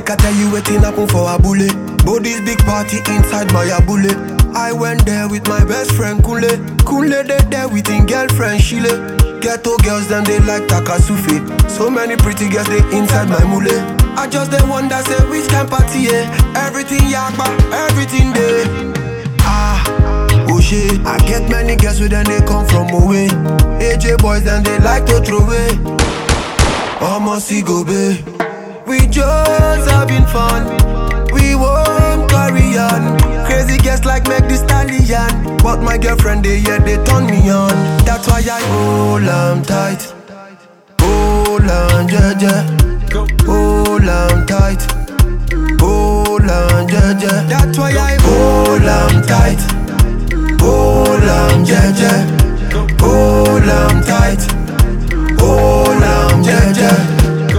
Make I tell you wetin happen for Abule. Body's big party inside my Abule. I went there with my best friend Kule. Kule they there with him girlfriend Shile. Ghetto girls them they like Takasufi. So many pretty girls they inside my mule. I just they wonder say which can party everything yakba, everything there. Oh shit, I get many girls with them they come from away. AJ boys then they like to throw away. Almost go be. We just having fun. We won't carry on. Crazy girls like Meg Thee Stallion. But my girlfriend they turn me on. That's why I hold on tight. Hold on jeje. Hold on tight. Hold on jeje. That's why I hold on tight. Hold on jeje. Hold on tight. Hold on jeje.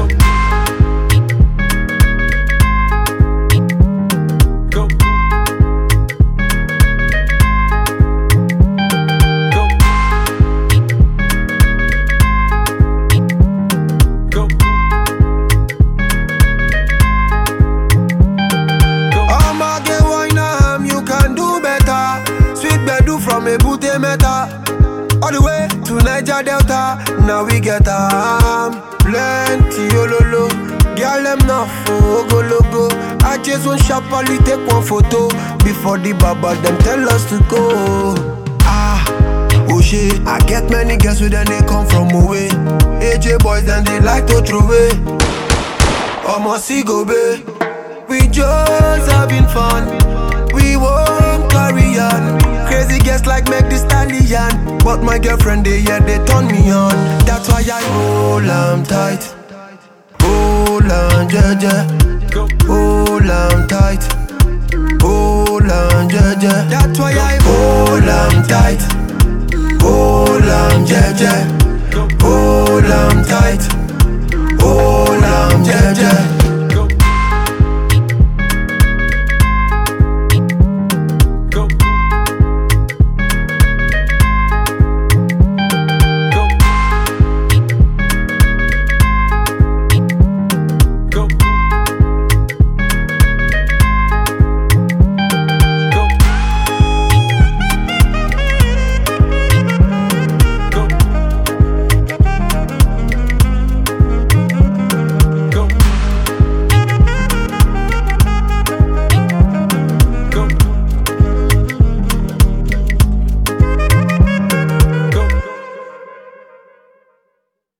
From a Bute Meta all the way to Niger Delta. Now we get plenty ololo. Girl them not for go logo. I just want sharply take one photo before the baba them tell us to go. Oh shit, I get many girls with them they come from away. AJ boys then they like to throw away. Almost go be. We just having fun. We won't carry on. Crazy girls like Meg Thee Stallion. But my girlfriend they turn me on. That's why I hold on tight. Hold on jeje. Hold on tight. Hold on jeje. That's why I hold on tight. Hold on jeje. Hold on tight.